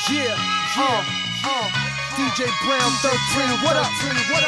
DJ Brown 13, what up?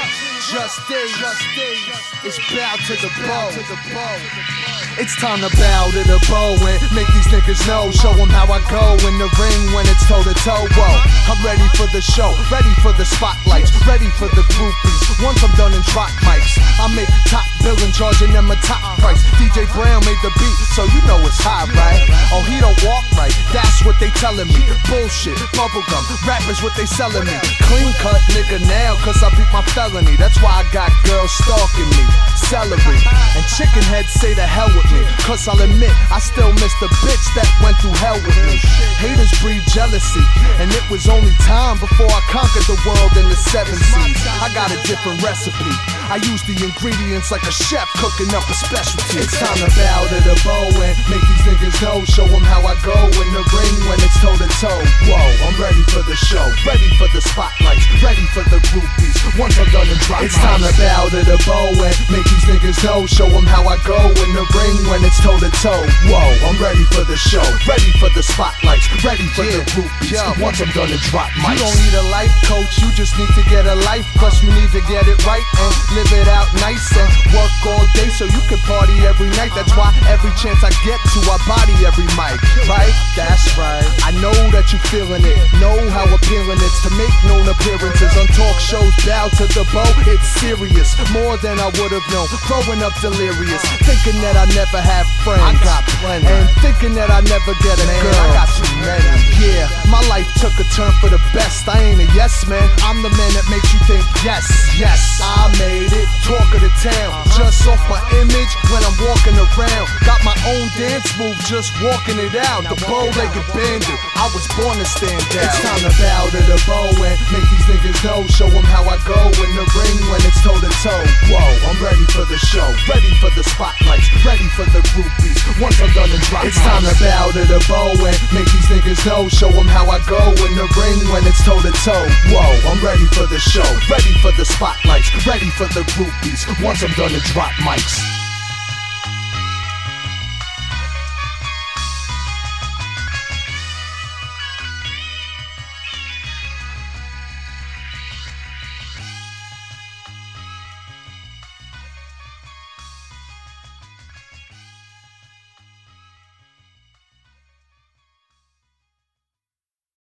Just Dave, it's bow to the bow. It's time to bow to the bow and make these niggas know. Show them how I go in the ring when it's toe to toe. Whoa, I'm ready for the show, ready for the spotlights, ready for the groupies. Once I'm done in drop mics, I make top billing, charging them a top price. DJ Brown made the beat, so you know it's hot, right? Oh, he don't walk right, that's what they telling me. Bullshit, bubblegum, rappers what they selling me. Clean cut nigga now, cause I beat my felony. That's why I got girls stalking me. Celery and chicken heads say to hell with me, cause I'll admit I still miss the bitch that went through hell with me. Haters breed jealousy, and it was only time before I conquered the world in the 7 seas. I got a different recipe, I use the ingredients like a chef cooking up a specialty. It's time to bow to the bow and make these niggas know. Show them how I go in the ring when it's toe to toe. Whoa, I'm ready for the show, ready for the spotlights, ready for the groupies. Once I'm done and drop, it's time to bow to the bow and make these niggas know. Show them how I go in the ring when it's toe to toe. Whoa, I'm ready for the show, ready for the spotlights, ready for the groupies. Once I'm done and drop mics. You don't need a life coach, you just need to get a life. Plus we need to get it right and live it out nice and work all day so you can party every night. That's why every chance I get to, I body every mic, right? That's right. I know that you feeling it, know how appealing it's to make known appearances on talk shows. Bow to the bow, it's serious, more than I would have known. Growing up delirious, thinking that I never have friends. I got plenty, and thinking that I never get a girl. I got too many. Yeah, my life took a turn for the best. I ain't a yes man, I'm the man that makes you think yes, yes. I made it, talk of the town, just off my image when I'm walking around. Got my own dance move, just walking it out. The bow-legged bandit, I was born to stand out. It's time to bow to the bow and make these niggas know. Show them how I go in the ring when it's toe to toe. Whoa, I'm ready for the show, ready for the spotlights, ready for the groupies. Once I'm done and drop, it's time to bow to the bow and make these niggas know. Show them how I go in the ring when it's toe to toe. Whoa, I'm ready for the show, ready for the spotlights, ready for the groupies. Once I'm done and drop mics.